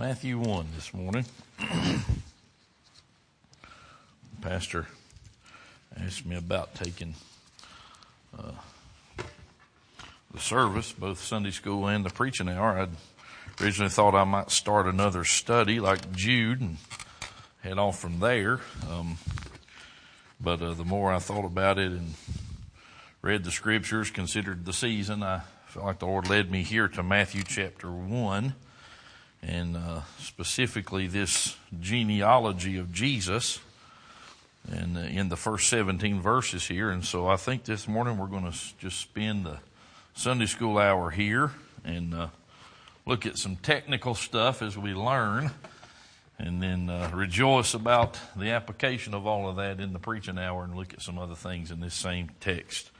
Matthew 1 this morning. Pastor asked me about taking the service, both Sunday school and the preaching hour. I'd originally thought I might start another study like Jude and head off from there. But the more I thought about it and read the scriptures, considered the season, I felt like the Lord led me here to Matthew chapter 1. And specifically this genealogy of Jesus and in the first 17 verses here. And so I think this morning we're going to just spend the Sunday school hour here and look at some technical stuff as we learn, and then rejoice about the application of all of that in the preaching hour and look at some other things in this same text.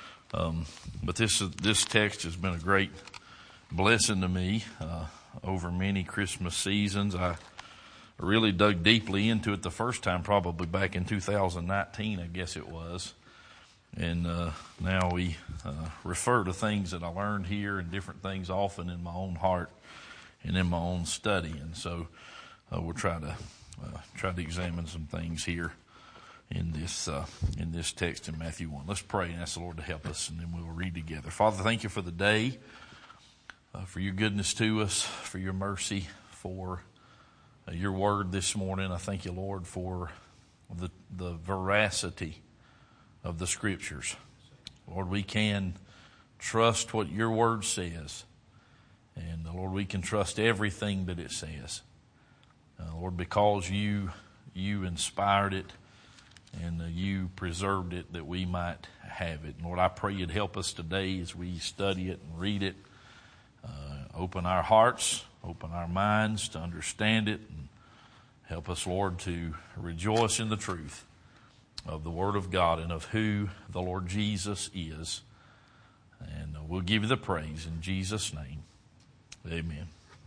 But this text has been a great blessing to me over many Christmas seasons. I really dug deeply into it the first time, probably back in 2019, I guess it was. And now we refer to things that I learned here and different things often in my own heart and in my own study. And so we'll try to examine some things here in this text in Matthew 1. Let's pray and ask the Lord to help us, and then we'll read together. Father, thank you for the day. For your goodness to us, for your mercy, for your word this morning. I thank you, Lord, for the veracity of the scriptures. Lord, we can trust what your word says. And Lord, we can trust everything that it says. Lord, because you inspired it and you preserved it that we might have it. And Lord, I pray you'd help us today as we study it and read it. Open our hearts, open our minds to understand it, and help us, Lord, to rejoice in the truth of the Word of God and of who the Lord Jesus is. And we'll give you the praise in Jesus' name. Amen.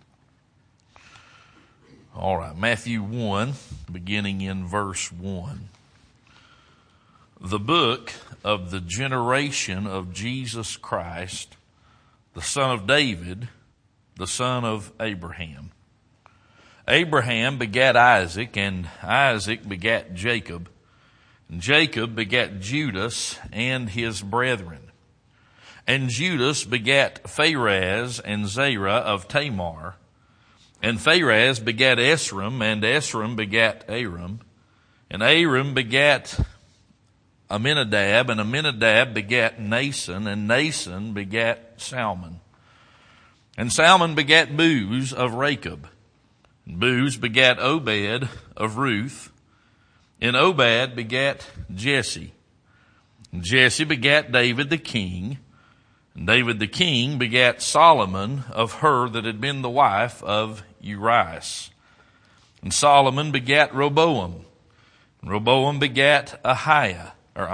All right, Matthew 1, beginning in verse 1. The book of the generation of Jesus Christ, the son of David, the son of Abraham. Abraham begat Isaac, and Isaac begat Jacob, and Jacob begat Judas and his brethren. And Judas begat Phares and Zerah of Tamar, and Phares begat Esrom, and Esrom begat Aram, and Aram begat Aminadab, and Aminadab begat Nason, and Nason begat Salmon. And Salmon begat Booz of Rachab, and Booz begat Obed of Ruth, and Obed begat Jesse. And Jesse begat David the king, and David the king begat Solomon of her that had been the wife of Urias. And Solomon begat Rehoboam, and Rehoboam begat Abiah.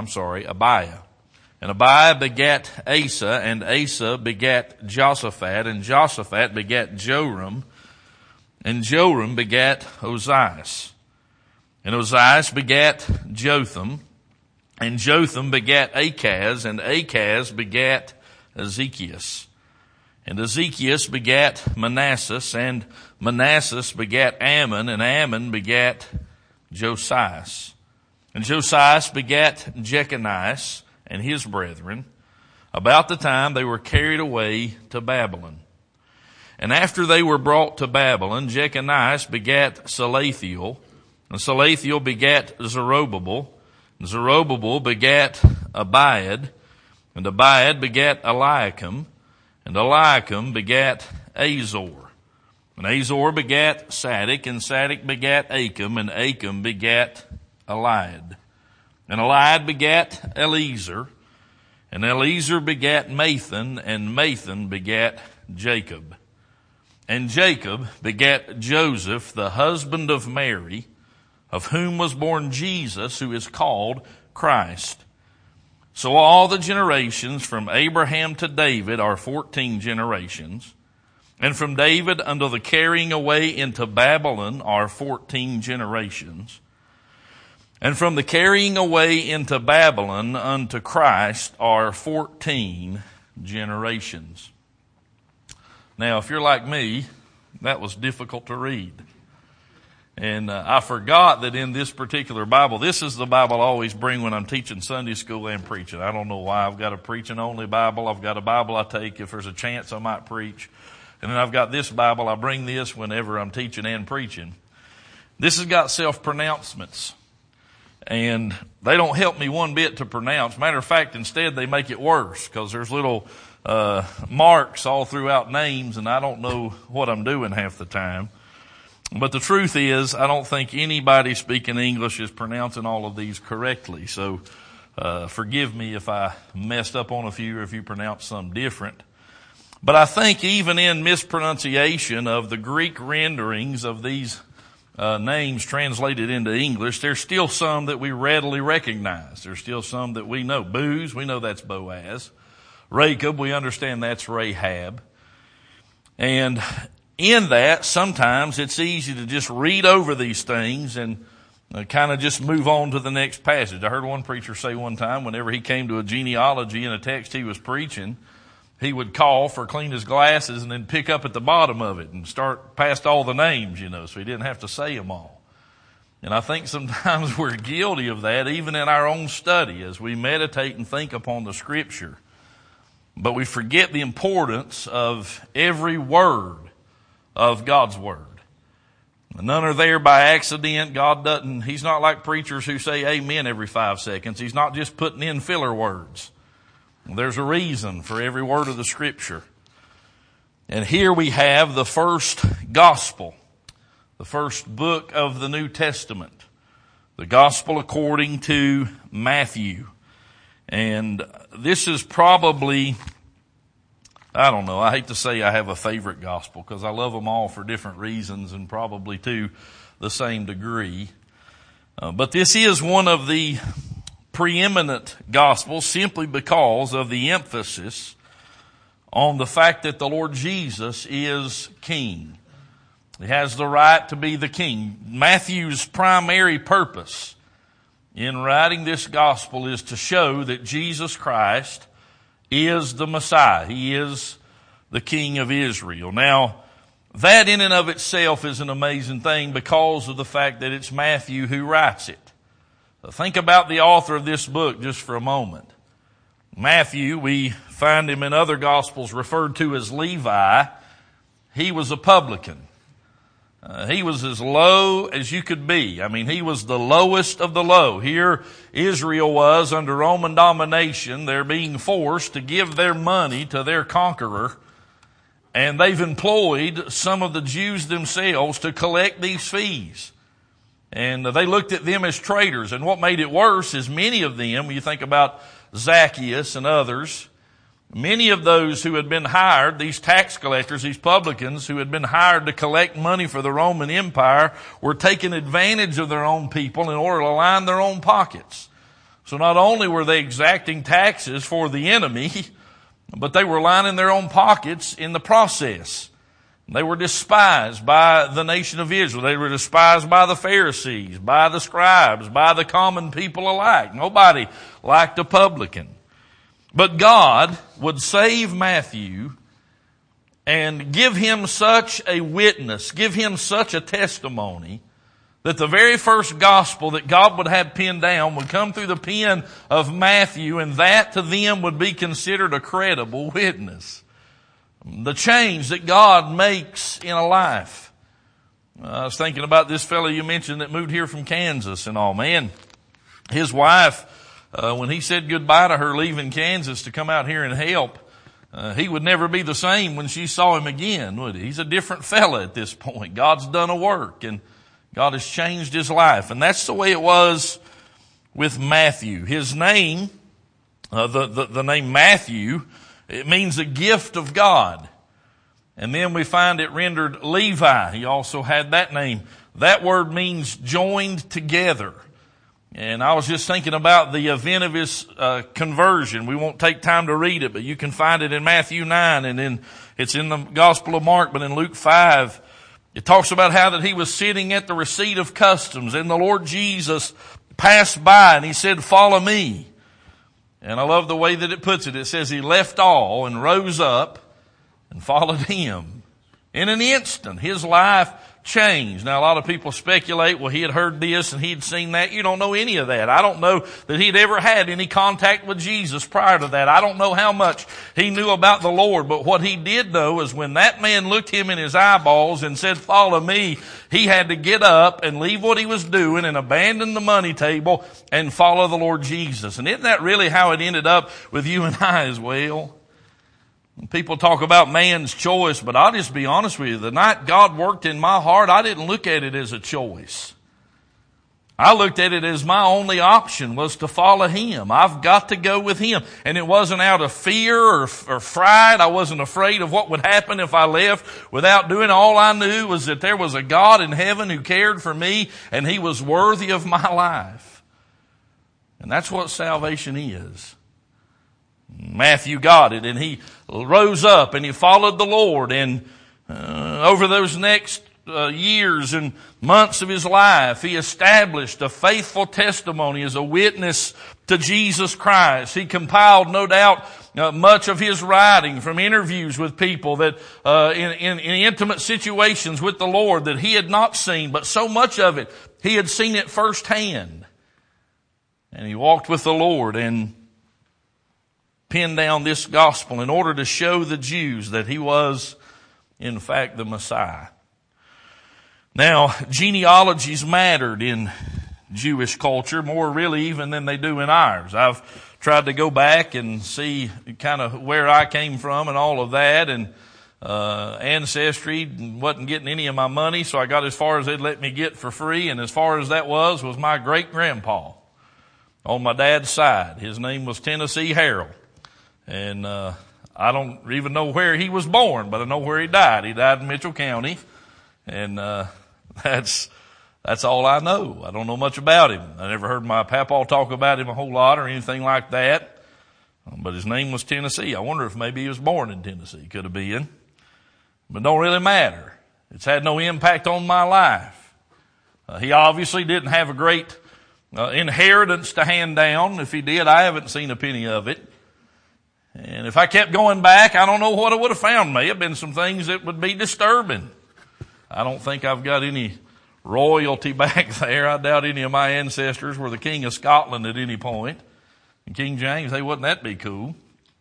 And Abiah begat Asa, and Asa begat Joshaphat, and Joshaphat begat Joram, and Joram begat Ozias. And Ozias begat Jotham, and Jotham begat Achaz, and Achaz begat Ezekias. And Ezekias begat Manasseh, and Manasseh begat Ammon, and Ammon begat Josias. And Josias begat Jechonias and his brethren, about the time they were carried away to Babylon. And after they were brought to Babylon, Jechonias begat Salathiel, and Salathiel begat Zerubbabel, and Zerubbabel begat Abiad, and Abiad begat Eliakim, and Eliakim begat Azor. And Azor begat Sadik, and Sadik begat Achim, and Achim begat Eliad. And Eliad begat Eleazar, and Eleazar begat Mathan, and Mathan begat Jacob. And Jacob begat Joseph, the husband of Mary, of whom was born Jesus, who is called Christ. So all the generations from Abraham to David are 14 generations, and from David unto the carrying away into Babylon are 14 generations. And from the carrying away into Babylon unto Christ are 14 generations. Now, if you're like me, That was difficult to read. And I forgot that in this particular Bible, this is the Bible I always bring when I'm teaching Sunday school and preaching. I don't know why. I've got a preaching-only Bible. I've got a Bible I take if there's a chance I might preach. And then I've got this Bible. I bring this whenever I'm teaching and preaching. This has got self-pronouncements. And they don't help me one bit to pronounce. Matter of fact, instead they make it worse because there's little marks all throughout names, and I don't know what I'm doing half the time. But the truth is, I don't think anybody speaking English is pronouncing all of these correctly. So forgive me if I messed up on a few or if you pronounce some different. But I think even in mispronunciation of the Greek renderings of these names translated into English, there's still some that we readily recognize. There's still some that we know. Booz, we know that's Boaz. Rachab, we understand that's Rahab. And in that, sometimes it's easy to just read over these things and kind of just move on to the next passage. I heard one preacher say one time, whenever he came to a genealogy in a text he was preaching, he would cough or clean his glasses and then pick up at the bottom of it and start past all the names, so he didn't have to say them all. And I think sometimes we're guilty of that, even in our own study, as we meditate and think upon the Scripture. But we forget the importance of every word of God's Word. None are there by accident. He's not like preachers who say amen every 5 seconds. He's not just putting in filler words. There's a reason for every word of the Scripture. And here we have the first gospel, the first book of the New Testament, the gospel according to Matthew. And this is probably, I don't know, I hate to say I have a favorite gospel because I love them all for different reasons and probably to the same degree. But this is one of the preeminent gospels simply because of the emphasis on the fact that the Lord Jesus is King. He has the right to be the King. Matthew's primary purpose in writing this gospel is to show that Jesus Christ is the Messiah. He is the King of Israel. Now, that in and of itself is an amazing thing because of the fact that it's Matthew who writes it. Think about the author of this book just for a moment. Matthew, we find him in other Gospels referred to as Levi. He was a publican. He was as low as you could be. I mean, he was the lowest of the low. Here Israel was under Roman domination. They're being forced to give their money to their conqueror. And they've employed some of the Jews themselves to collect these fees. And they looked at them as traitors. And what made it worse is many of them, when you think about Zacchaeus and others, many of those who had been hired, these tax collectors, these publicans who had been hired to collect money for the Roman Empire, were taking advantage of their own people in order to line their own pockets. So not only were they exacting taxes for the enemy, but they were lining their own pockets in the process. They were despised by the nation of Israel. They were despised by the Pharisees, by the scribes, by the common people alike. Nobody liked a publican. But God would save Matthew and give him such a witness, give him such a testimony, that the very first gospel that God would have penned down would come through the pen of Matthew, and that to them would be considered a credible witness. The change that God makes in a life. I was thinking about this fellow you mentioned that moved here from Kansas and all. Man, his wife, when he said goodbye to her leaving Kansas to come out here and help, he would never be the same when she saw him again, would he? He's a different fella at this point. God's done a work and God has changed his life. And that's the way it was with Matthew. His name, the name Matthew, it means a gift of God. And then we find it rendered Levi. He also had that name. That word means joined together. And I was just thinking about the event of his conversion. We won't take time to read it, but you can find it in Matthew 9, and then it's in the Gospel of Mark, but in Luke 5, it talks about how that he was sitting at the receipt of customs, and the Lord Jesus passed by, and he said, "Follow me." And I love the way that it puts it. It says he left all and rose up and followed him. In an instant, his life changed. Now, a lot of people speculate, well, he had heard this and he'd seen that. You don't know any of that. I don't know that he'd ever had any contact with Jesus prior to that. I don't know how much he knew about the Lord, but what he did know is when that man looked him in his eyeballs and said, follow me, he had to get up and leave what he was doing and abandon the money table and follow the Lord Jesus. And isn't that really how it ended up with you and I as well? People talk about man's choice, but I'll just be honest with you. The night God worked in my heart, I didn't look at it as a choice. I looked at it as my only option was to follow Him. I've got to go with Him. And it wasn't out of fear or fright. I wasn't afraid of what would happen if I left without doing. All I knew was that there was a God in heaven who cared for me and He was worthy of my life. And that's what salvation is. Matthew got it, and he rose up and he followed the Lord, and over those next years and months of his life, he established a faithful testimony as a witness to Jesus Christ. He compiled, no doubt, much of his writing from interviews with people that in intimate situations with the Lord that he had not seen, but so much of it, he had seen it firsthand. And he walked with the Lord and penned down this gospel in order to show the Jews that he was, in fact, the Messiah. Now, genealogies mattered in Jewish culture more really even than they do in ours. I've tried to go back and see kind of where I came from and all of that, and ancestry wasn't getting any of my money, so I got as far as they'd let me get for free, and as far as that was my great-grandpa on my dad's side. His name was Tennessee Harold. And I don't even know where he was born, but I know where he died. He died in Mitchell County. And that's all I know. I don't know much about him. I never heard my papaw talk about him a whole lot or anything like that. But his name was Tennessee. I wonder if maybe he was born in Tennessee. Could have been. But it don't really matter. It's had no impact on my life. He obviously didn't have a great inheritance to hand down. If he did, I haven't seen a penny of it. And if I kept going back, I don't know what I would have found. May have been some things that would be disturbing. I don't think I've got any royalty back there. I doubt any of my ancestors were the King of Scotland at any point. And King James, hey, wouldn't that be cool?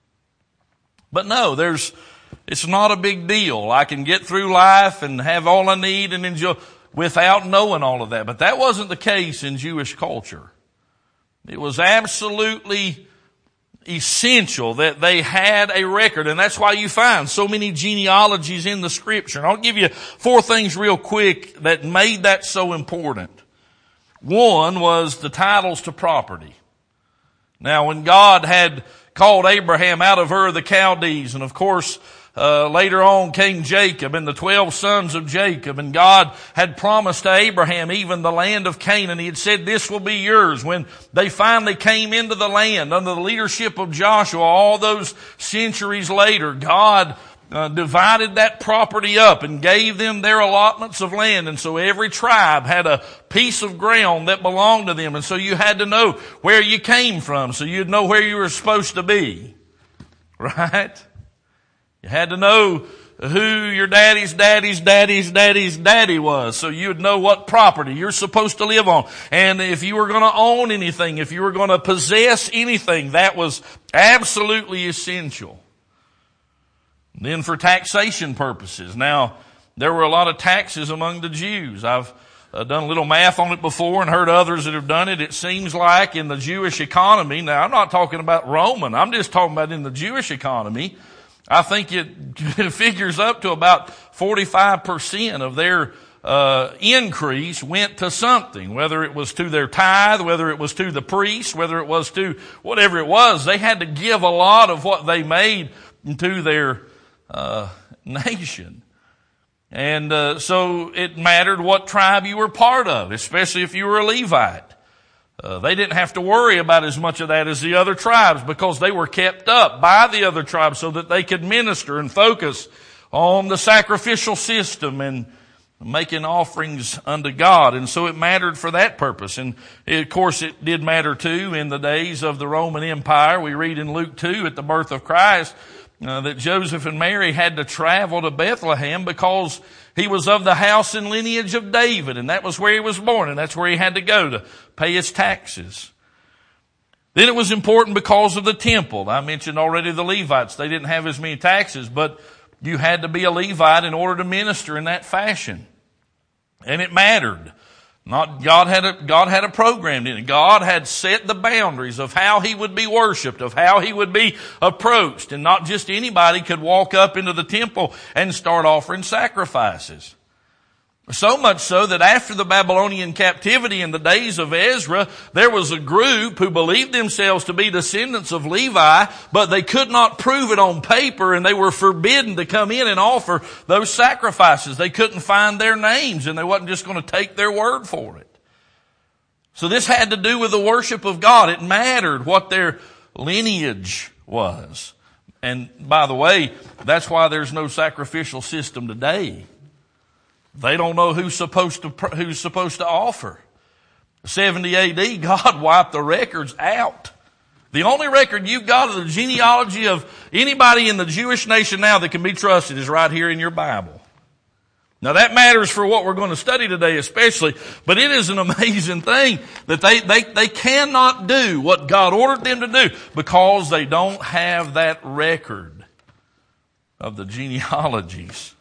But no, it's not a big deal. I can get through life and have all I need and enjoy without knowing all of that. But that wasn't the case in Jewish culture. It was absolutely essential that they had a record, and that's why you find so many genealogies in the Scripture. And I'll give you 4 things real quick that made that so important. One was the titles to property. Now, when God had called Abraham out of Ur of the Chaldees, and of course, later on came Jacob and the 12 sons of Jacob, and God had promised to Abraham even the land of Canaan. He had said, this will be yours. When they finally came into the land under the leadership of Joshua, all those centuries later, God divided that property up and gave them their allotments of land. And so every tribe had a piece of ground that belonged to them. And so you had to know where you came from so you'd know where you were supposed to be. Right? You had to know who your daddy's daddy was, so you'd know what property you're supposed to live on. And if you were going to own anything, if you were going to possess anything, that was absolutely essential. Then for taxation purposes. Now, there were a lot of taxes among the Jews. I've done a little math on it before and heard others that have done it. It seems like in the Jewish economy, now I'm not talking about Roman, I'm just talking about in the Jewish economy, I think it figures up to about 45% of their increase went to something, whether it was to their tithe, whether it was to the priest, whether it was to whatever it was. They had to give a lot of what they made to their nation. And so it mattered what tribe you were part of, especially if you were a Levite. They didn't have to worry about as much of that as the other tribes because they were kept up by the other tribes so that they could minister and focus on the sacrificial system and making offerings unto God. And so it mattered for that purpose. And of course it did matter too in the days of the Roman Empire. We read in Luke 2 at the birth of Christ that Joseph and Mary had to travel to Bethlehem because he was of the house and lineage of David, and that was where he was born, and that's where he had to go to pay his taxes. Then it was important because of the temple. I mentioned already the Levites. They didn't have as many taxes, but you had to be a Levite in order to minister in that fashion. And it mattered. God had a program in it. God had set the boundaries of how he would be worshiped, of how he would be approached. And not just anybody could walk up into the temple and start offering sacrifices. So much so that after the Babylonian captivity in the days of Ezra, there was a group who believed themselves to be descendants of Levi, but they could not prove it on paper, and they were forbidden to come in and offer those sacrifices. They couldn't find their names, and they wasn't just going to take their word for it. So this had to do with the worship of God. It mattered what their lineage was. And by the way, that's why there's no sacrificial system today. They don't know who's supposed to offer. 70 AD, God wiped the records out. The only record you've got of the genealogy of anybody in the Jewish nation now that can be trusted is right here in your Bible. Now that matters for what we're going to study today especially, but it is an amazing thing that they cannot do what God ordered them to do because they don't have that record of the genealogies.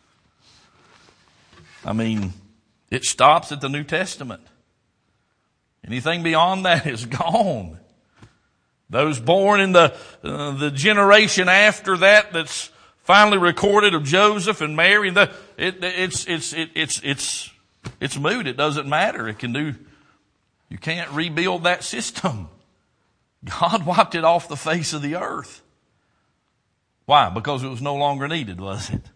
I mean, it stops at the New Testament. Anything beyond that is gone. Those born in the generation after that that's finally recorded of Joseph and Mary, it's moot. It doesn't matter. You can't rebuild that system. God wiped it off the face of the earth. Why? Because it was no longer needed, was it?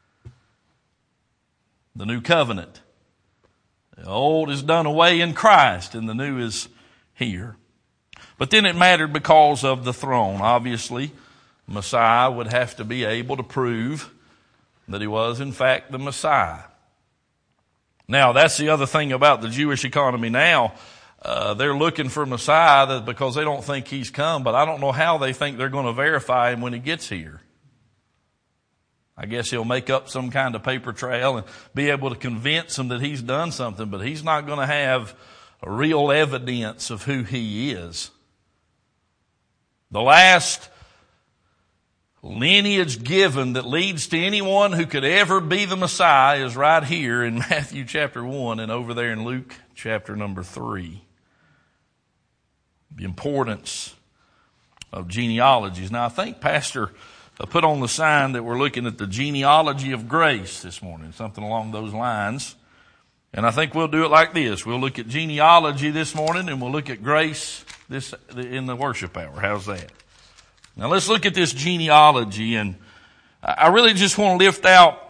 The new covenant. The old is done away in Christ and the new is here. But then it mattered because of the throne. Obviously, Messiah would have to be able to prove that he was in fact the Messiah. Now that's the other thing about the Jewish economy now. They're looking for Messiah because they don't think he's come, but I don't know how they think they're going to verify him when he gets here. I guess he'll make up some kind of paper trail and be able to convince them that he's done something, but he's not going to have real evidence of who he is. The last lineage given that leads to anyone who could ever be the Messiah is right here in Matthew chapter 1 and over there in Luke chapter number 3. The importance of genealogies. Now I think Pastor put on the sign that we're looking at the genealogy of grace this morning, something along those lines. And I think we'll do it like this. We'll look at genealogy this morning and we'll look at grace in the worship hour. How's that? Now let's look at this genealogy, and I really just want to lift out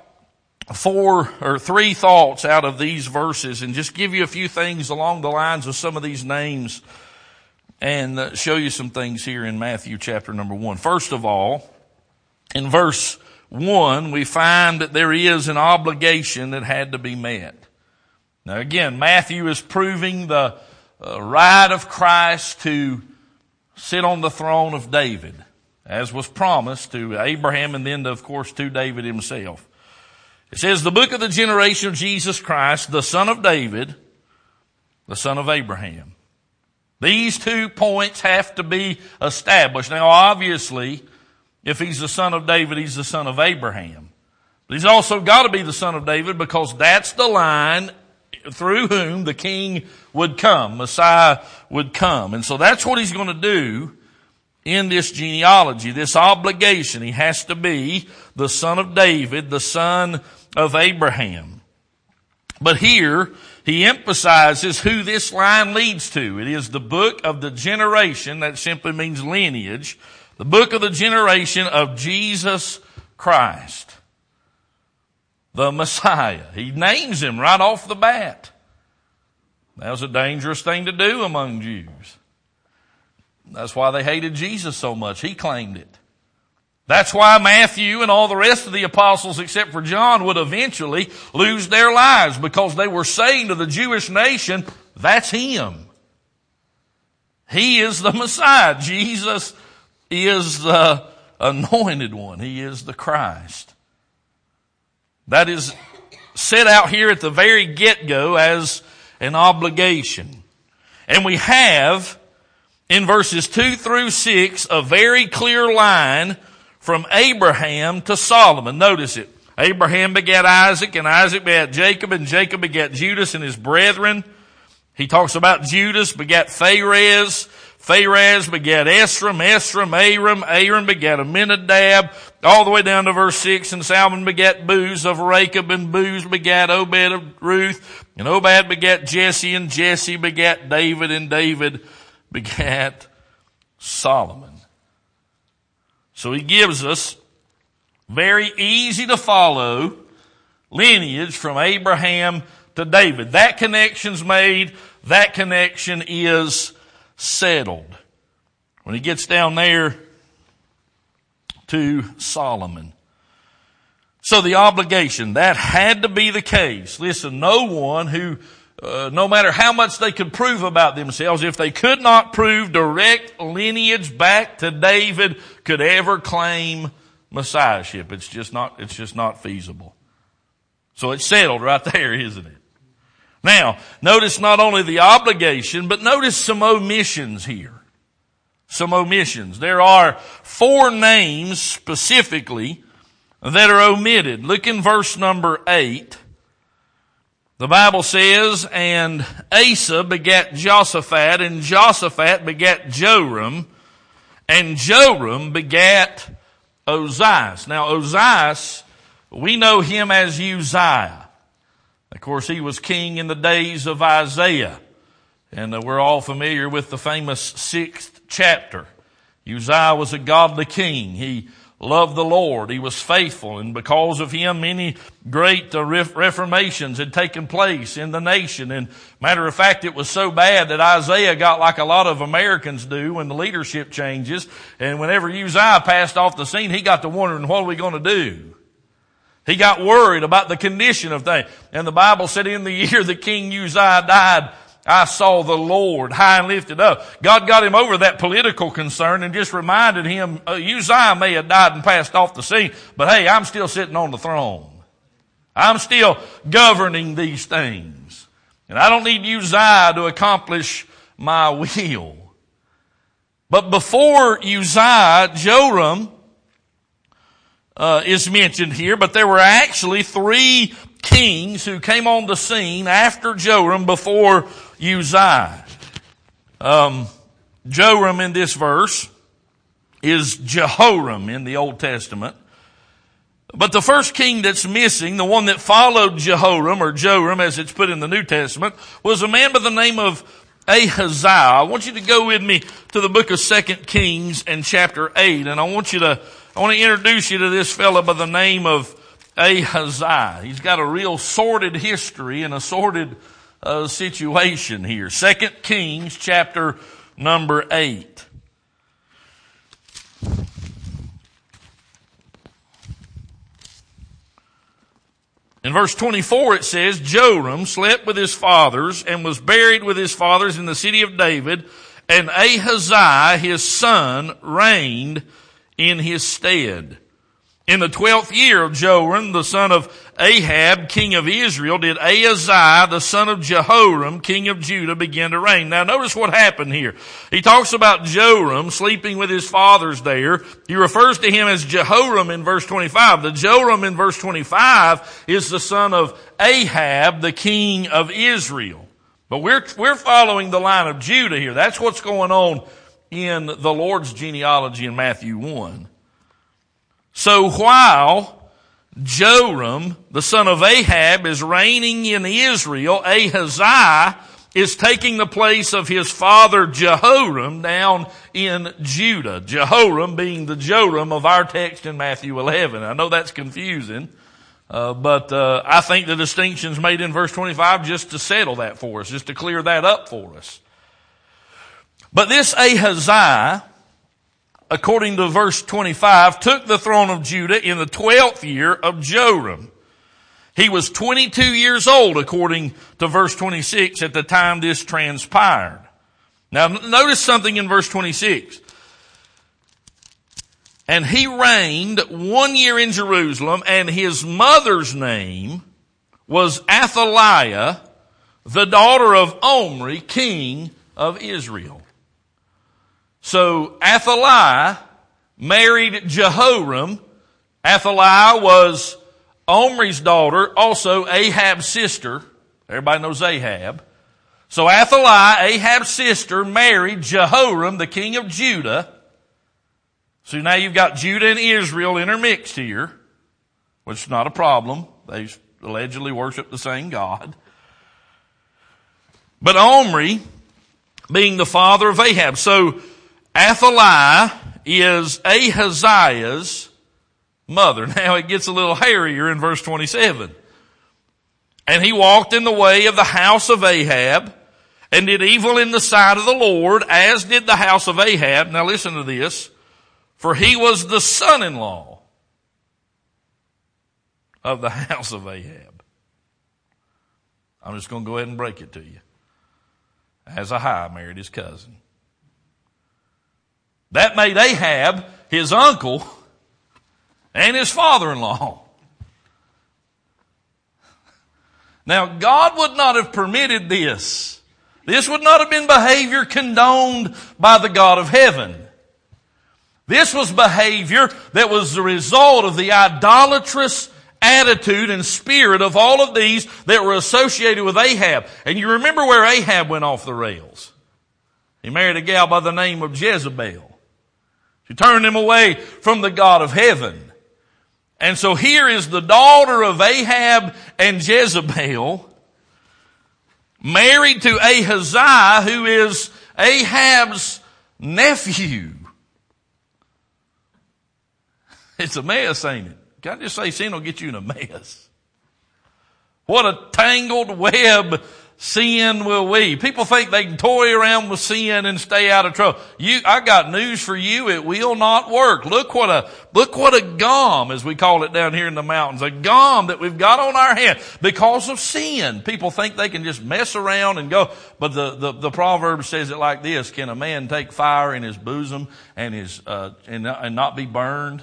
4 or 3 thoughts out of these verses and just give you a few things along the lines of some of these names and show you some things here in Matthew chapter number 1. First of all, in verse 1, we find that there is an obligation that had to be met. Now again, Matthew is proving the right of Christ to sit on the throne of David, as was promised to Abraham and then, of course, to David himself. It says, the book of the generation of Jesus Christ, the son of David, the son of Abraham. These 2 points have to be established. Now, obviously, if he's the son of David, he's the son of Abraham. But he's also got to be the son of David because that's the line through whom the king would come, Messiah would come. And so that's what he's going to do in this genealogy, this obligation. He has to be the son of David, the son of Abraham. But here, he emphasizes who this line leads to. It is the book of the generation, that simply means lineage, the book of the generation of Jesus Christ, the Messiah. He names him right off the bat. That was a dangerous thing to do among Jews. That's why they hated Jesus so much. He claimed it. That's why Matthew and all the rest of the apostles except for John would eventually lose their lives, because they were saying to the Jewish nation, that's him. He is the Messiah. Jesus is the anointed one. He is the Christ. That is set out here at the very get-go as an obligation. And we have in verses 2 through 6 a very clear line from Abraham to Solomon. Notice it. Abraham begat Isaac, and Isaac begat Jacob, and Jacob begat Judas and his brethren. He talks about Judas begat Phares. Phares begat Esrom, Esrom, Aram, Aram begat Amminadab, all the way down to verse 6, and Salmon begat Booz of Rachab, and Booz begat Obed of Ruth, and Obed begat Jesse, and Jesse begat David, and David begat Solomon. So he gives us very easy to follow lineage from Abraham to David. That connection's made. That connection is settled. When he gets down there to Solomon. So the obligation, that had to be the case. Listen, no one who, no matter how much they could prove about themselves, if they could not prove direct lineage back to David, could ever claim Messiahship. It's just not feasible. So it's settled right there, isn't it? Now, notice not only the obligation, but notice some omissions here. Some omissions. There are 4 names specifically that are omitted. Look in verse number 8. The Bible says, and Asa begat Joshaphat, and Joshaphat begat Joram, and Joram begat Ozias. Now, Ozias, we know him as Uzziah. Of course, he was king in the days of Isaiah. And we're all familiar with the famous 6th chapter. Uzziah was a godly king. He loved the Lord. He was faithful. And because of him, many great reformations had taken place in the nation. And matter of fact, it was so bad that Isaiah got like a lot of Americans do when the leadership changes. And whenever Uzziah passed off the scene, he got to wondering, what are we going to do? He got worried about the condition of things. And the Bible said in the year that King Uzziah died, I saw the Lord high and lifted up. God got him over that political concern and just reminded him, Uzziah may have died and passed off the scene, but hey, I'm still sitting on the throne. I'm still governing these things. And I don't need Uzziah to accomplish my will. But before Uzziah, Joram is mentioned here, but there were actually 3 kings who came on the scene after Joram before Uzziah. Joram in this verse is Jehoram in the Old Testament. But the first king that's missing, the one that followed Jehoram, or Joram as it's put in the New Testament, was a man by the name of Ahaziah. I want you to go with me to the book of 2 Kings and chapter 8, and I want to introduce you to this fellow by the name of Ahaziah. He's got a real sordid history and a sordid situation here. 2 Kings chapter number 8. In verse 24 it says, Joram slept with his fathers and was buried with his fathers in the city of David, and Ahaziah his son reigned in his stead. In the 12th year of Joram, the son of Ahab, king of Israel, did Ahaziah, the son of Jehoram, king of Judah, begin to reign. Now notice what happened here. He talks about Joram sleeping with his fathers there. He refers to him as Jehoram in verse 25. The Joram in verse 25 is the son of Ahab, the king of Israel. But we're following the line of Judah here. That's what's going on in the Lord's genealogy in Matthew 1. So while Joram, the son of Ahab, is reigning in Israel, Ahaziah is taking the place of his father Jehoram down in Judah. Jehoram being the Joram of our text in Matthew 11. I know that's confusing, but I think the distinction's made in verse 25 just to settle that for us, just to clear that up for us. But this Ahaziah, according to verse 25, took the throne of Judah in the 12th year of Joram. He was 22 years old, according to verse 26, at the time this transpired. Now, notice something in verse 26. And he reigned 1 year in Jerusalem, and his mother's name was Athaliah, the daughter of Omri, king of Israel. So Athaliah married Jehoram. Athaliah was Omri's daughter, also Ahab's sister. Everybody knows Ahab. So Athaliah, Ahab's sister, married Jehoram, the king of Judah. So now you've got Judah and Israel intermixed here, which is not a problem. They allegedly worship the same God. But Omri being the father of Ahab. So Athaliah is Ahaziah's mother. Now it gets a little hairier in verse 27. And he walked in the way of the house of Ahab and did evil in the sight of the Lord, as did the house of Ahab. Now listen to this. For he was the son-in-law of the house of Ahab. I'm just going to go ahead and break it to you. Ahaziah married his cousin. That made Ahab his uncle and his father-in-law. Now, God would not have permitted this. This would not have been behavior condoned by the God of heaven. This was behavior that was the result of the idolatrous attitude and spirit of all of these that were associated with Ahab. And you remember where Ahab went off the rails. He married a gal by the name of Jezebel. She turned him away from the God of heaven. And so here is the daughter of Ahab and Jezebel married to Ahaziah, who is Ahab's nephew. It's a mess, ain't it? Can I just say sin will get you in a mess? What a tangled web sin will weave. People think they can toy around with sin and stay out of trouble. I got news for you. It will not work. Look what a gum, as we call it down here in the mountains, a gum that we've got on our hand because of sin. People think they can just mess around and go. But the proverb says it like this: can a man take fire in his bosom and and not be burned?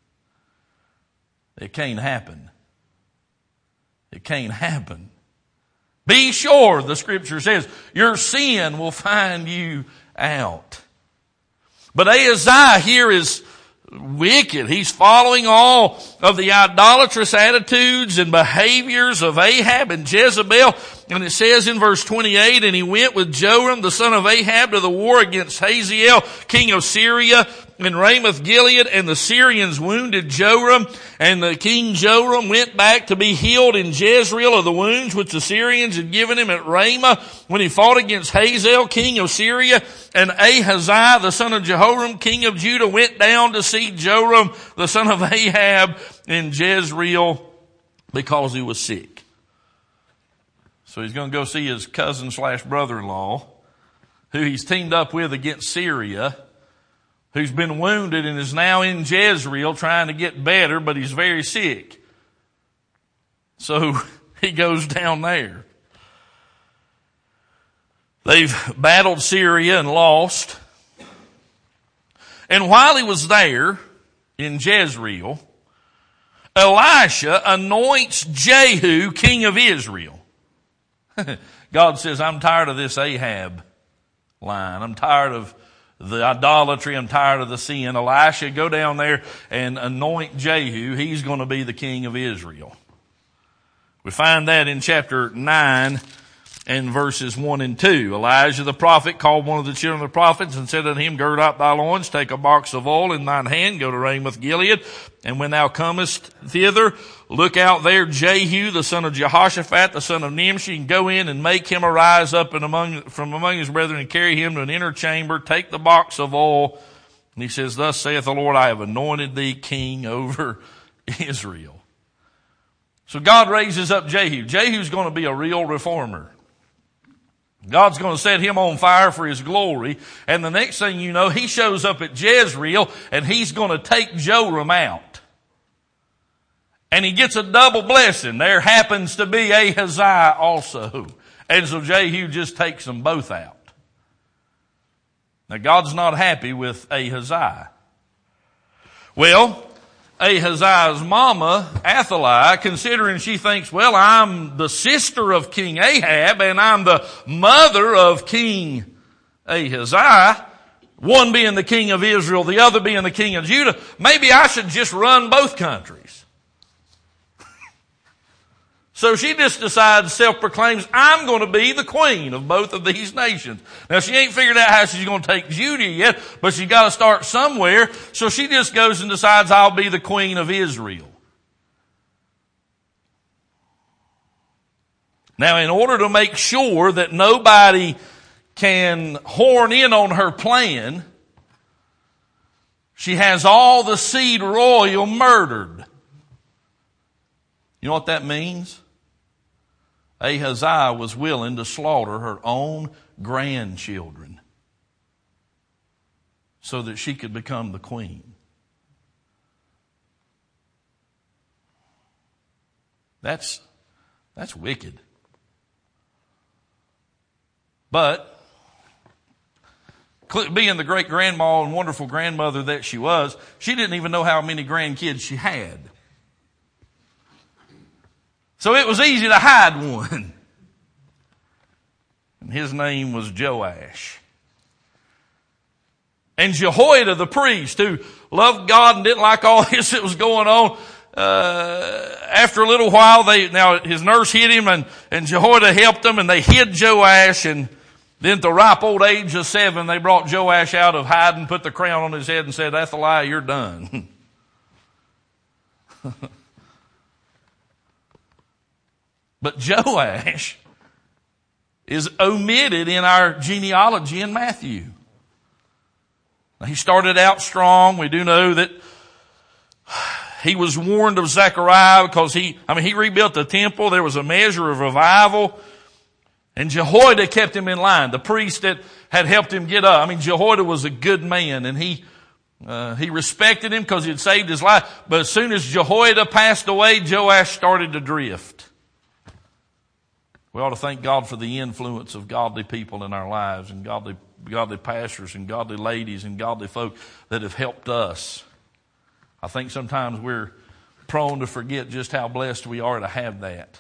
It can't happen. It can't happen. Be sure, the scripture says, your sin will find you out. But Ahaziah here is wicked. He's following all of the idolatrous attitudes and behaviors of Ahab and Jezebel. And it says in verse 28, and he went with Joram, the son of Ahab, to the war against Hazael, king of Syria, in Ramoth Gilead, and the Syrians wounded Joram, and the king Joram went back to be healed in Jezreel of the wounds which the Syrians had given him at Ramah when he fought against Hazael, king of Syria. And Ahaziah, the son of Jehoram, king of Judah, went down to see Joram, the son of Ahab, in Jezreel because he was sick. So he's going to go see his cousin / brother-in-law, who he's teamed up with against Syria, who's been wounded and is now in Jezreel trying to get better, but he's very sick. So he goes down there. They've battled Syria and lost. And while he was there in Jezreel, Elisha anoints Jehu king of Israel. God says, I'm tired of this Ahab line. I'm tired of the idolatry. I'm tired of the sin. Elisha, go down there and anoint Jehu. He's going to be the king of Israel. We find that in chapter 9 and verses 1 and 2. Elijah the prophet called one of the children of the prophets and said unto him, gird up thy loins, take a box of oil in thine hand, go to Ramoth Gilead, and when thou comest thither, look out there Jehu, the son of Jehoshaphat, the son of Nimshi, and go in and make him arise up from among his brethren and carry him to an inner chamber, take the box of oil. And he says, thus saith the Lord, I have anointed thee king over Israel. So God raises up Jehu. Jehu's going to be a real reformer. God's going to set him on fire for his glory. And the next thing you know, he shows up at Jezreel and he's going to take Joram out. And he gets a double blessing. There happens to be Ahaziah also. And so Jehu just takes them both out. Now God's not happy with Ahaziah. Well, Ahaziah's mama, Athaliah, considering she thinks, well, I'm the sister of King Ahab and I'm the mother of King Ahaziah, one being the king of Israel, the other being the king of Judah, maybe I should just run both countries. So she just decides, self-proclaims, I'm going to be the queen of both of these nations. Now she ain't figured out how she's going to take Judah yet, but she's got to start somewhere. So she just goes and decides, I'll be the queen of Israel. Now in order to make sure that nobody can horn in on her plan, she has all the seed royal murdered. You know what that means? Ahaziah was willing to slaughter her own grandchildren so that she could become the queen. That's wicked. But being the great grandma and wonderful grandmother that she was, she didn't even know how many grandkids she had. So it was easy to hide one. And his name was Joash. And Jehoiada the priest, who loved God and didn't like all this that was going on, after a little while, his nurse hid him and Jehoiada helped him and they hid Joash, and then at the ripe old age of 7, they brought Joash out of hiding, put the crown on his head and said, Athaliah, you're done. But Joash is omitted in our genealogy in Matthew. Now, he started out strong. We do know that he was warned of Zechariah because he rebuilt the temple. There was a measure of revival. And Jehoiada kept him in line. The priest that had helped him get up. Jehoiada was a good man and he respected him because he had saved his life. But as soon as Jehoiada passed away, Joash started to drift. We ought to thank God for the influence of godly people in our lives and godly pastors and godly ladies and godly folk that have helped us. I think sometimes we're prone to forget just how blessed we are to have that.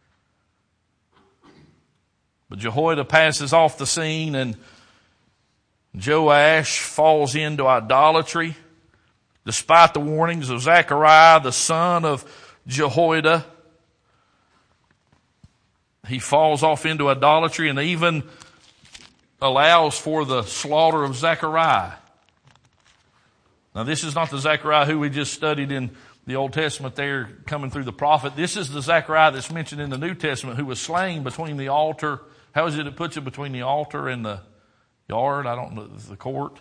But Jehoiada passes off the scene and Joash falls into idolatry. Despite the warnings of Zechariah, the son of Jehoiada, he falls off into idolatry and even allows for the slaughter of Zechariah. Now this is not the Zechariah who we just studied in the Old Testament there coming through the prophet. This is the Zechariah that's mentioned in the New Testament who was slain between the altar. How is it puts it between the altar and the yard? I don't know, the court.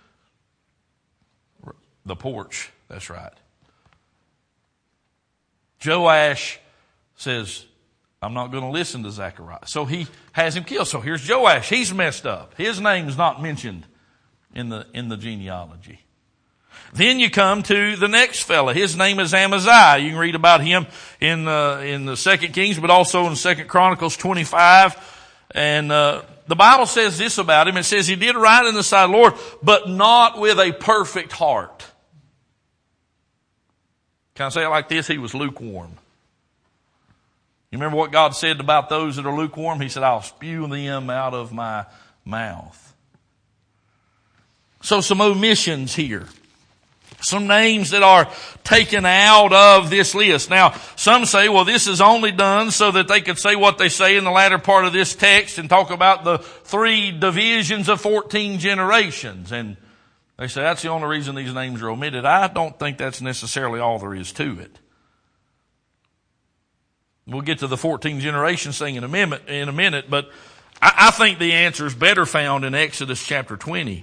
The porch, that's right. Joash says, I'm not going to listen to Zechariah. So he has him killed. So here's Joash. He's messed up. His name's not mentioned in the genealogy. Then you come to the next fella. His name is Amaziah. You can read about him in the 2 Kings, but also in 2 Chronicles 25. And the Bible says this about him. It says he did right in the sight of the Lord, but not with a perfect heart. Can I say it like this? He was lukewarm. You remember what God said about those that are lukewarm? He said, I'll spew them out of my mouth. So some omissions here. Some names that are taken out of this list. Now, some say, well, this is only done so that they could say what they say in the latter part of this text and talk about the 3 divisions of 14 generations. And they say that's the only reason these names are omitted. I don't think that's necessarily all there is to it. We'll get to the 14 generations thing in a minute, but I think the answer is better found in Exodus chapter 20.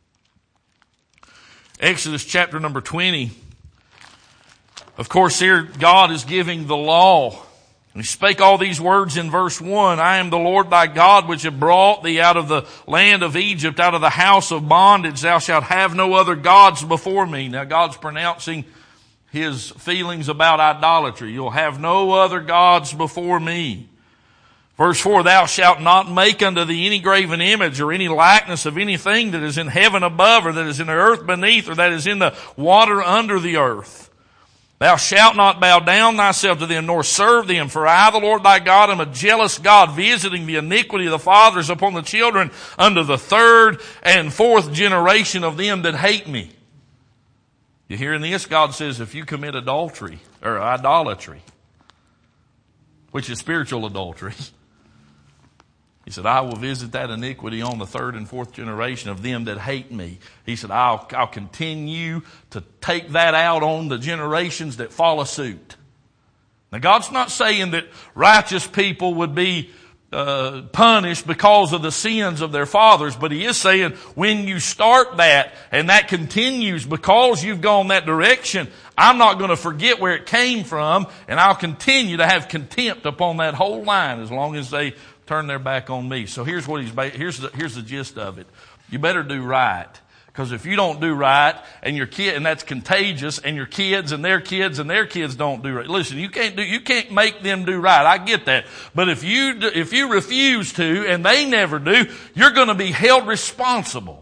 Exodus chapter number 20. Of course, here God is giving the law. He spake all these words in verse 1. I am the Lord thy God, which have brought thee out of the land of Egypt, out of the house of bondage. Thou shalt have no other gods before me. Now God's pronouncing His feelings about idolatry. You'll have no other gods before me. Verse 4, thou shalt not make unto thee any graven image or any likeness of anything that is in heaven above, or that is in the earth beneath, or that is in the water under the earth. Thou shalt not bow down thyself to them, nor serve them. For I, the Lord thy God, am a jealous God, visiting the iniquity of the fathers upon the children unto the third and fourth generation of them that hate me. You hearing this? God says if you commit adultery, or idolatry, which is spiritual adultery, He said, I will visit that iniquity on the third and fourth generation of them that hate me. He said, I'll continue to take that out on the generations that follow suit. Now, God's not saying that righteous people would be punished because of the sins of their fathers, but He is saying when you start that and that continues because you've gone that direction, I'm not going to forget where it came from, and I'll continue to have contempt upon that whole line as long as they turn their back on me. So here's what here's the gist of it. You better do right. Because if you don't do right, and your kid, and that's contagious, and your kids and their kids and their kids don't do right. Listen, you can't make them do right. I get that. But if you refuse to, and they never do, you're going to be held responsible.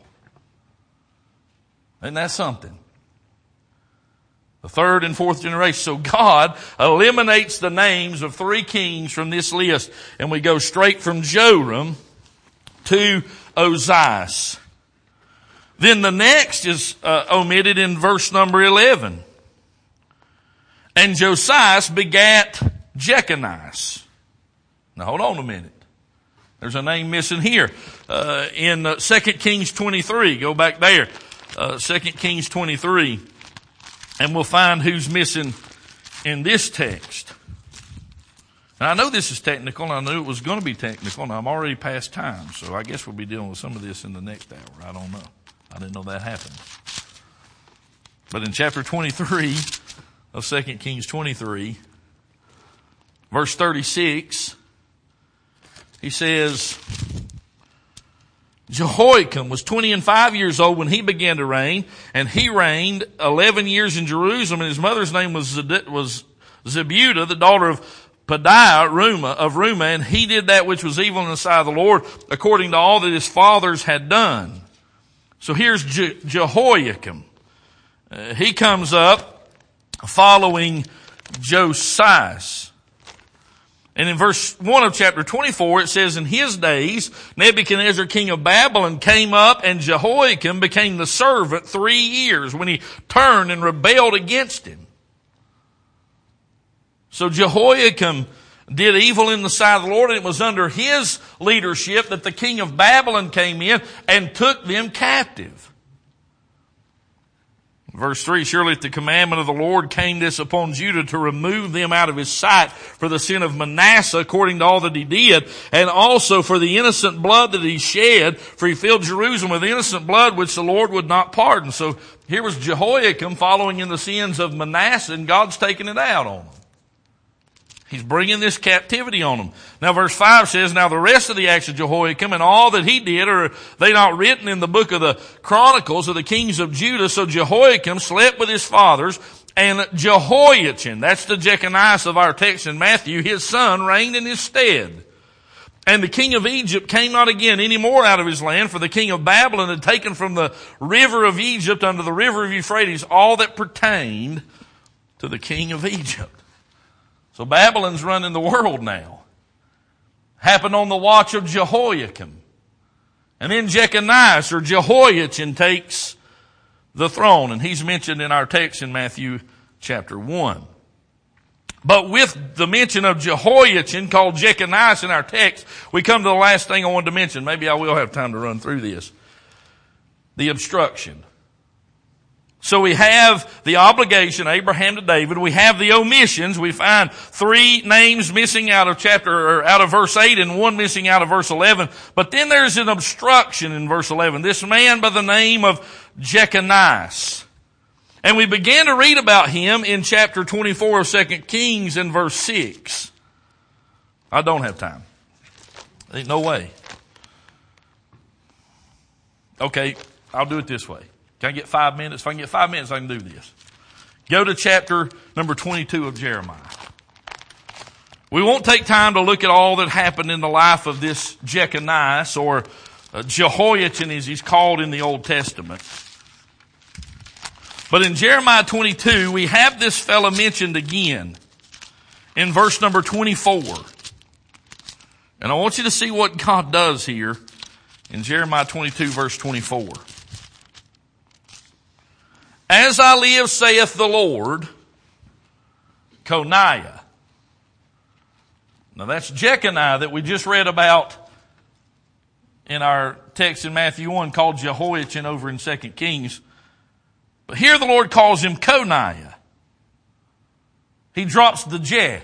And that's something. The third and fourth generation. So God eliminates the names of 3 kings from this list. And we go straight from Joram to Ozias. Then the next is omitted in verse number 11. And Josias begat Jeconias. Now hold on a minute. There's a name missing here. In 2 Kings 23. Go back there. 2 Kings 23. And we'll find who's missing in this text. Now, I know this is technical, and I knew it was going to be technical, and I'm already past time, so I guess we'll be dealing with some of this in the next hour. I don't know. I didn't know that happened. But in chapter 23 of 2 Kings 23, verse 36, he says, Jehoiakim was 25 years old when he began to reign, and he reigned 11 years in Jerusalem, and his mother's name was Zebudah, the daughter of Pedaiah of Rumah, and he did that which was evil in the sight of the Lord, according to all that his fathers had done. So here's Jehoiakim. He comes up following Josias. And in verse 1 of chapter 24, it says, in his days, Nebuchadnezzar, king of Babylon, came up, and Jehoiakim became the servant 3 years when he turned and rebelled against him. So Jehoiakim did evil in the sight of the Lord, and it was under his leadership that the king of Babylon came in and took them captive. Verse 3, surely at the commandment of the Lord came this upon Judah to remove them out of his sight for the sin of Manasseh, according to all that he did, and also for the innocent blood that he shed, for he filled Jerusalem with innocent blood which the Lord would not pardon. So here was Jehoiakim following in the sins of Manasseh, and God's taking it out on him. He's bringing this captivity on them. Now verse 5 says, now the rest of the acts of Jehoiakim and all that he did, are they not written in the book of the Chronicles of the kings of Judah? So Jehoiakim slept with his fathers, and Jehoiachin, that's the Jeconias of our text in Matthew, his son reigned in his stead. And the king of Egypt came not again any more out of his land, for the king of Babylon had taken from the river of Egypt unto the river of Euphrates all that pertained to the king of Egypt. So Babylon's running the world now. Happened on the watch of Jehoiakim. And then Jeconias or Jehoiachin takes the throne. And he's mentioned in our text in Matthew chapter 1. But with the mention of Jehoiachin called Jeconias in our text, we come to the last thing I wanted to mention. Maybe I will have time to run through this. The obstruction. So we have the obligation, Abraham to David. We have the omissions. We find 3 names missing out of verse 8 and 1 missing out of verse 11. But then there's an obstruction in verse 11. This man by the name of Jeconias. And we began to read about him in chapter 24 of 2 Kings in verse 6. I don't have time. Ain't no way. Okay, I'll do it this way. Can I get 5 minutes? If I can get 5 minutes, I can do this. Go to chapter number 22 of Jeremiah. We won't take time to look at all that happened in the life of this Jeconiah, or Jehoiachin as he's called in the Old Testament. But in Jeremiah 22, we have this fellow mentioned again in verse number 24. And I want you to see what God does here in Jeremiah 22, verse 24. As I live, saith the Lord, Coniah. Now that's Jeconiah that we just read about in our text in Matthew 1 called Jehoiachin over in 2 Kings. But here the Lord calls him Coniah. He drops the Je.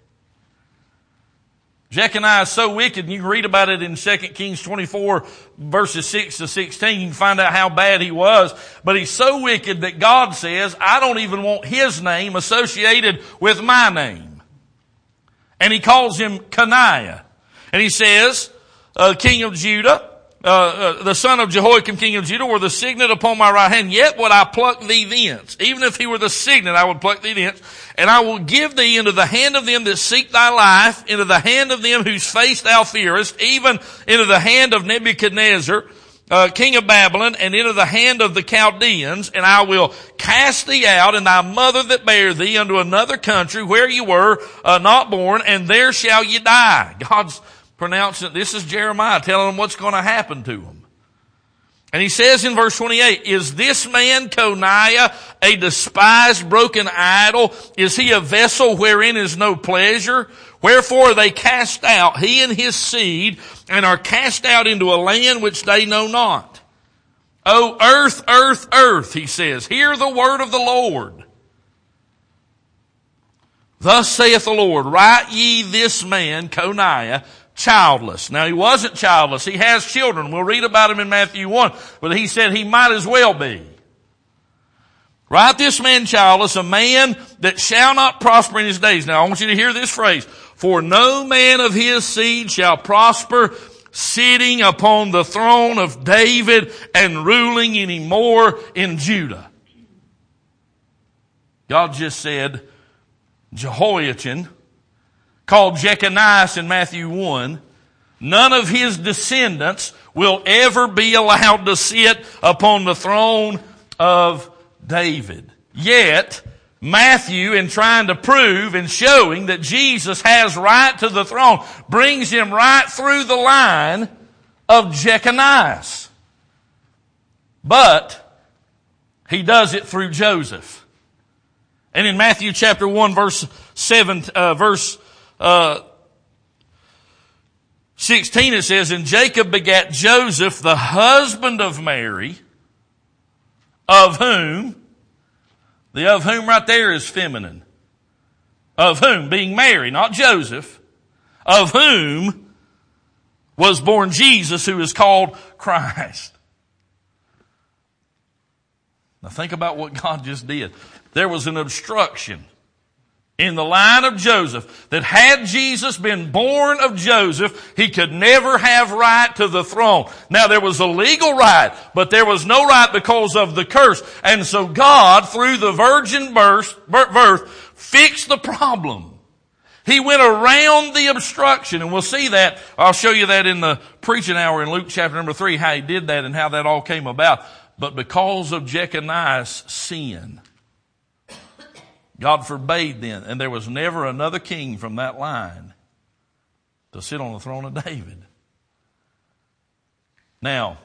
Jeconiah is so wicked, and you can read about it in 2 Kings 24, verses 6 to 16. You can find out how bad he was. But he's so wicked that God says, I don't even want his name associated with my name. And he calls him Coniah. And he says, King of Judah, the son of Jehoiakim, king of Judah, were the signet upon my right hand, yet would I pluck thee thence. Even if he were the signet, I would pluck thee thence. And I will give thee into the hand of them that seek thy life, into the hand of them whose face thou fearest, even into the hand of Nebuchadnezzar, king of Babylon, and into the hand of the Chaldeans. And I will cast thee out and thy mother that bare thee unto another country where you were not born, and there shall ye die. God's pronouncing it. This is Jeremiah telling them what's going to happen to them. And he says in verse 28, is this man Coniah a despised broken idol? Is he a vessel wherein is no pleasure? Wherefore are they cast out, he and his seed, and are cast out into a land which they know not. O earth, earth, earth, he says, hear the word of the Lord. Thus saith the Lord, write ye this man, Coniah, childless. Now he wasn't childless. He has children. We'll read about him in Matthew 1. But he said he might as well be. Write this man childless, a man that shall not prosper in his days. Now I want you to hear this phrase. For no man of his seed shall prosper sitting upon the throne of David and ruling any more in Judah. God just said Jehoiachin, called Jeconiah in Matthew 1, none of his descendants will ever be allowed to sit upon the throne of David. Yet, Matthew, in trying to prove and showing that Jesus has right to the throne, brings him right through the line of Jeconiah. But, he does it through Joseph. And in Matthew chapter 1 verse 16 it says, and Jacob begat Joseph, the husband of Mary, of whom, the of whom right there is feminine. Of whom, being Mary, not Joseph, of whom was born Jesus, who is called Christ. Now think about what God just did. There was an obstruction in the line of Joseph that had Jesus been born of Joseph, he could never have right to the throne. Now there was a legal right, but there was no right because of the curse. And so God, through the virgin birth, fixed the problem. He went around the obstruction, and we'll see that. I'll show you that in the preaching hour in Luke chapter number 3, how he did that and how that all came about. But because of Jeconiah's sin, God forbade then, and there was never another king from that line to sit on the throne of David. Now,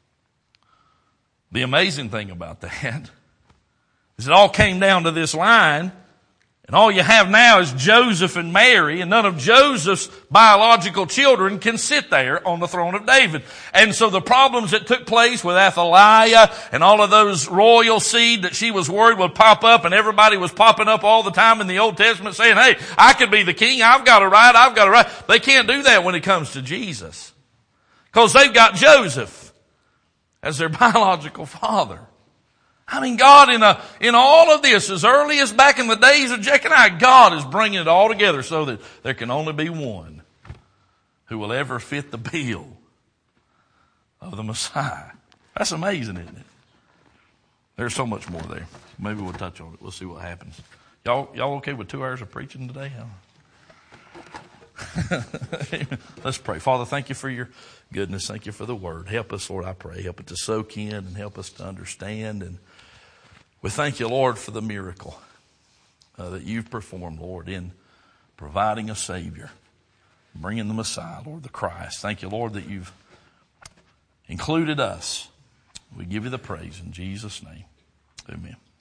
the amazing thing about that is it all came down to this line, and all you have now is Joseph and Mary, and none of Joseph's biological children can sit there on the throne of David. And so the problems that took place with Athaliah and all of those royal seed that she was worried would pop up, and everybody was popping up all the time in the Old Testament saying, hey, I could be the king, I've got a right. They can't do that when it comes to Jesus. Because they've got Joseph as their biological father. I mean, God, in all of this, as early as back in the days of Jeconiah, God is bringing it all together so that there can only be one who will ever fit the bill of the Messiah. That's amazing, isn't it? There's so much more there. Maybe we'll touch on it. We'll see what happens. Y'all okay with 2 hours of preaching today? Let's pray. Father, thank you for your goodness. Thank you for the word. Help us, Lord, I pray. Help it to soak in and help us to understand. And we thank you, Lord, for the miracle that you've performed, Lord, in providing a Savior, bringing the Messiah, Lord, the Christ. Thank you, Lord, that you've included us. We give you the praise in Jesus' name. Amen.